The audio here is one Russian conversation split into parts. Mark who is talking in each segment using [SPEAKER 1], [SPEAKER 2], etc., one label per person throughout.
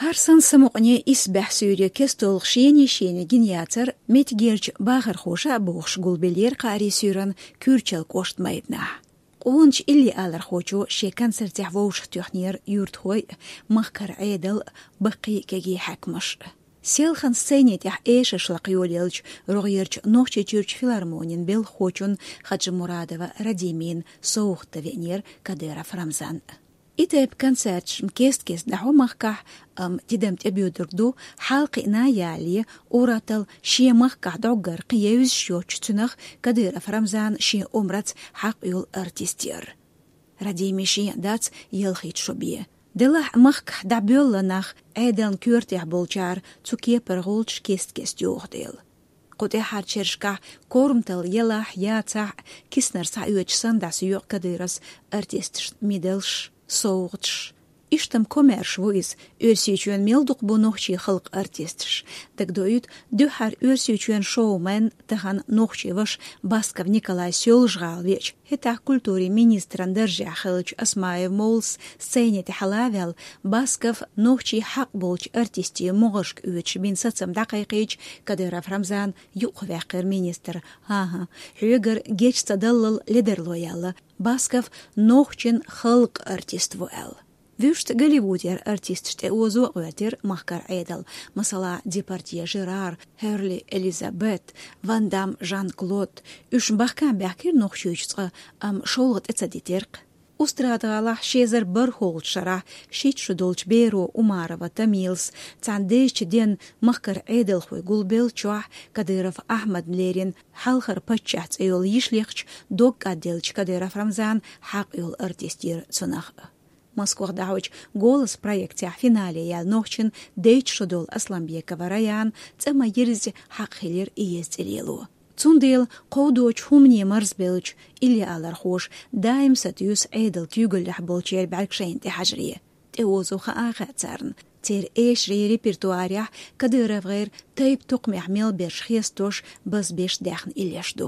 [SPEAKER 1] هرسن سمقني إسبح سوريا كستول شيني جنياتر متجيرج باخر خوشة بوخش قول بلير قاري سورن كورچل كوشت مايدنا قونش اللي آلر خوشو شيكان سرتح ووش تيحنير يورتهوي مخكر عيدل بقي كجي حكمش سيلخن سيني تح إيش شلقيوليلج رغيرج نوخشي تيرج فيلارمونين بيل خوشون خدج مرادوة رديمين سوخ تفينير كديرة فرمزان إتاب كنساتش مكيست دحو مخكح تدمت أبيودردو حلقنا يالي وراتل شي مخكح دعقر قيوز شوش تنخ كدير فرمزان شي أمرت حق يول أرتيستير رديمي شي دات يلخيت شبيه دلح مخكح دعبيولنخ عيدان كورتيح بولجار تسوكيه برغولش كيست يوغديل قوتي حار تشرشكح كورمتل يلاح ياتع كيسنر سعيوش سنداس يوغ كديرس أرتيستش ميدلش صوغتش إشتم كوميرش ويز أرسيچون ميلدوق بنوخشي خلق أرتيستش دقدويت دوحر أرسيچون شومان تخان نوخشي وش باسكов Николай Сёлжгалвич هتا كультوري министран درجع خلج أسمايف مولس سيني تحلاويل باسكов نوخشي حق بولج أرتيستي مغشك أوتش بين ستسم دقيقيج كدير فرمزان يقواقر مينستر هاها حيقر جيش تدلل لدرلو يلا باسكов نوخشين خلق أرتيست وال ويشت غوليوودير أرتيست تأوزو غواتير مخكر عيدل مثلا ديبارتيه جيرار هيرلي إليزابيث فان دام جان كلود يش بحكام بحكير نوخشيوچ شولغت اتسديتيرق أسترادغالح شيزر برهولت شرح شيت شدولش بيرو وماروا تميلس تانديش دين مخكر عيدل خوي قلبيل تشوح كديرف أحمد مليرين حلخر بچحت ايول يشليخش دوك قديلش كديرف رمزان حق ايول أرتيستير تسنخ Москва дауч голос проекте финале ял нохчин дейч шодол Асламбекова раян цема ерзи хақхилер иестелелу цундел қодоч хумне марсбелч или алар хош даим сатюс эйдл тюгөл лахболчер балкшейн те хажрие теозу хаахацарн تير إيش ريبرتواريح كدير غير تيب تقمع ميل بيش خيستوش بس بيش داخن إليشدو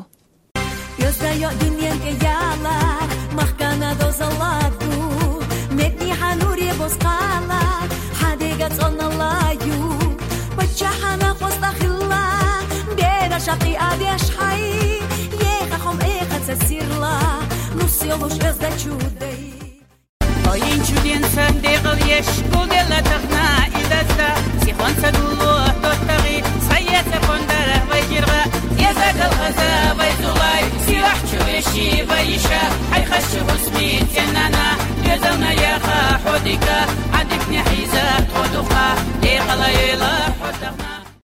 [SPEAKER 2] يزايا دنيا كيالا مخكانا دوزالاكو متني حنوري بوسقالا حديقة صنالايو بجحنا قصد خلا بينا شقي أبيش حي يخخم إيخة تسيرلا نصيلوش غزة شودي
[SPEAKER 3] Oyin chudin sandeqal yeshkul dela taxna idasta sixon sadullo tottaghi sayasa qondara vajirga yazakal ghaza vayzulay silah chushi vaysha hay khash husmi tanana yazana ya khudika adikni hiza quduqa liqala ila hudna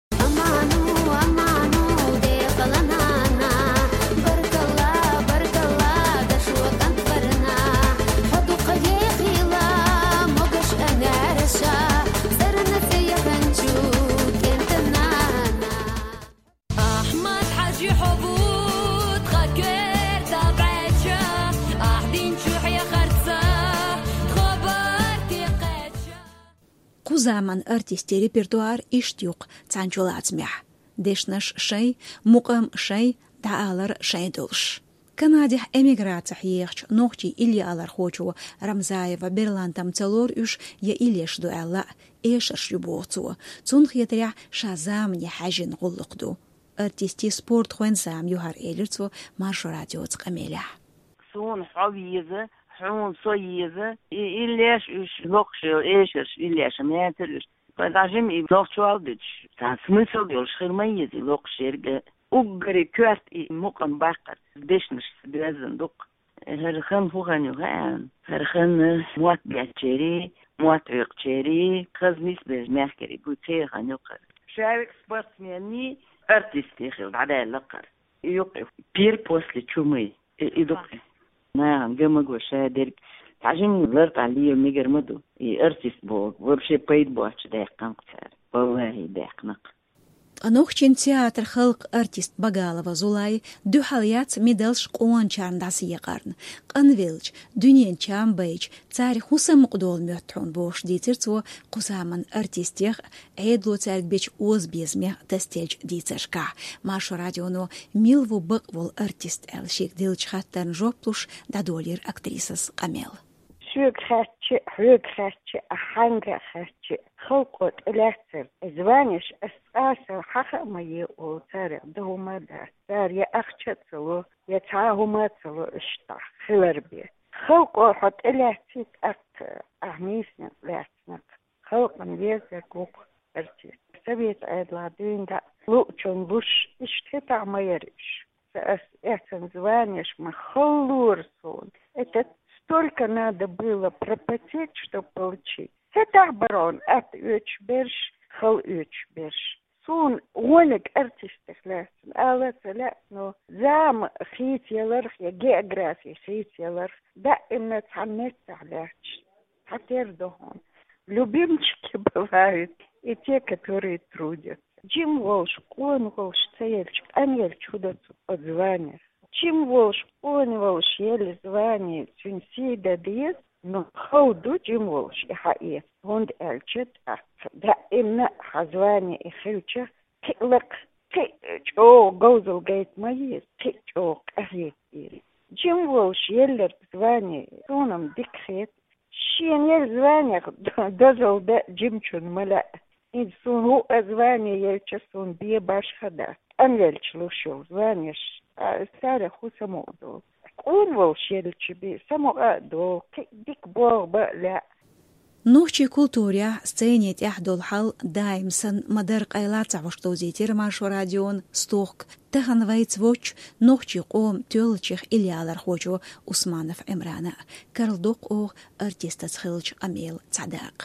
[SPEAKER 1] زمان أرتيستي ريبرتوار إشتيوق تانجولات مح ديشنش شي مقام شي دعالر شي دولش كنادح إميغرات حيخش نوختي إلي آلر خوشو رمزايفا بيرلان تمتلور إش يا إليش دو ألا إيشش يبوغتو تون خيطريح شازام يحاجين غلقدو أرتيستي سبورت خوين زام يوهر إيلرتو مارشو راديو تقميلح
[SPEAKER 4] سون حبيزة حون صيزة إليش إيش لقش إيشش إليش ماترش فدعجم إبلغشو عالدش تان سمسل يولش خير ميزي لقش يرجع أقري كوات مقام باقر ديشنش بلازن دق هرخان فوغان يوغان هرخان موات بياتشيري موات عيقشيري خزنيس بيج ماحكري بوتير خان يقر شارك سبورتسميني أرتيستي خير بعدها لقر يوقف بير بوسلي تشومي يدقي نعم جمع وشادر تعجبني ظرت عليه ميجر مدو أرتيست بوغ ورشي بايد بوغش دايقان قتار والله دايقنق
[SPEAKER 1] أنوخشين تياتر خلق أرتيست بغالوا زولاي دو حاليات ميدلش قوان چارن داسي قرن قنويلج دنيان چام بيج تاريخ حسام مقدول ميوتحون بوش ديتر تو قسامن أرتيستيخ عيدلو تاريخ بيج اوز بيزمي تستيج ديترشكا ماشو راديونو ميلوو بقوال أرتيست الشيك ديلش خاترن جوبلوش دا دولير أكتريسس قميل
[SPEAKER 5] سوق خاتشي أحنجة خاتشي خلقت الأثر زوانش أساسا حقا ما يقول تاري ده ما ده تاري أخشتلو يتعاهو ما تلو اشتا خلربي خلقو حط الأثر أهميسنا لأسنك خلقا بيزك وق أرتي سبيت أدلادين دا لوچون بوش اشتتا ما يريش سأسأسن زوانش ما خلور сон. Это столько надо было пропотеть, чтобы получить. Это барон, от Учберж, хал Учберж. Сон олег артистах лесен, але целя, но зам хитьеларх, я география хитьеларх, да им на цанет таляч. Хотер дохон. Любимчики бывают и те, которые трудятся. Джим Волш, он Волш, Цеельчик, Анель чудо-цу подзвание. Чим Волш, он Волш, еле звание, Цюнси дадиет, но хауду Джим Волш и хаи. Он эльчет, да именно хазвание и хилча, килак, кичо, гоузл гейт мои, кичо, кахет ири. Джим Волш, еле звание, соном дикхет, щен еле звание, дозал да Джимчун мала. إنسان هو أزواني يلتشون بيه باش خدا أم يلتشلو شو زوانيش سارة خو سموضو قول ووش يلتش بيه سموضو ديك بوغ بقلا
[SPEAKER 1] نوحشي كولتوريا سцене تحدو الحال دايمسن مدرق أيلات عوشتو زيتير ماشو راديون ستوك تغن ويتس ووش نوحشي قوم تولچيخ إليالر خوشو عثمانف عمرانا كارلدوق أوغ أرتيستا تخيلش أميل تعداق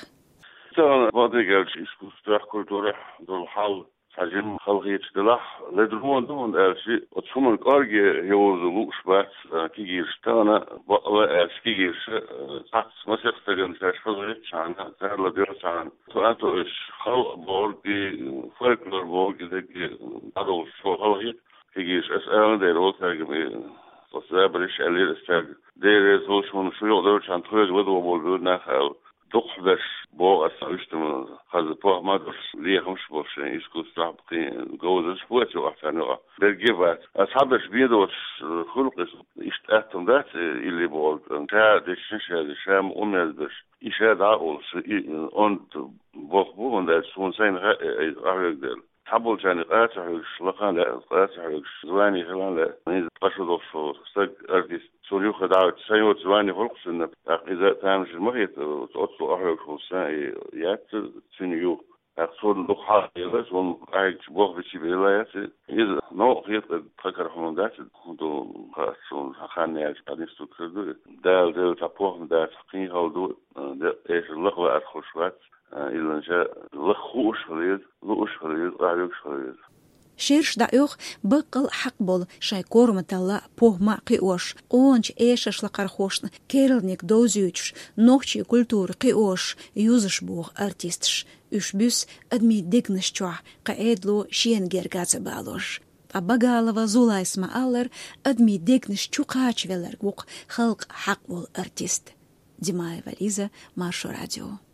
[SPEAKER 6] Wat structuur door hal sajim khalgit delah ledrumon don elsi otsumun qarge yozu luxbat kigirstana va elskigir sats masextagan tashfazit chana zarla dirsan to is khal borgi folklor borgi de adol khalgit kigir es der otagme so zebrish elir stag der is olshun shuyo dorchan troz wedo bolgur nachal doch das bo asayshtum khaz po madus likhum shbosh iskustrab goz sport so afano bergevat ashabesh biedos khulqis ist atom dat ili bol ta de sham unelbes ishada ols und bo und das von sein regel tabel zijn uitslagen zwani gelande in pasod of stuk artist سوريو خدعت سيوت زواني خلقس إن إذا تعمل المغيط تقطع أحرق خلصان يات سنيو أقصد لقحة يلاس وعيد بوغ بشي بيلايات إذا نوع غيط تفكر حمودات دو خاصون خاني عايش قاديستو كردو دال تابوغ دا تقين هالدو دا إيش اللغوة أدخل شوات إلا نجا لخوش خليد لوش خليد أعيوش خليد
[SPEAKER 1] شيرش دايوخ بقل حقبل شاي كورمتالا بوهما قيوش قونج ايشش لقرخوشن كيرلنيك دوزيوتش نوخشي كولتور قيوش يوزش بوغ ارتيستش اشبوس ادمي ديكنشچوا قايدلو شين گيرگاز بالوش أبقالوا زولا اسم ألر أدمي ديكنشچو قاچ велер وق خلق حقبل ارتيست ديماي فاليزا مارشو راديو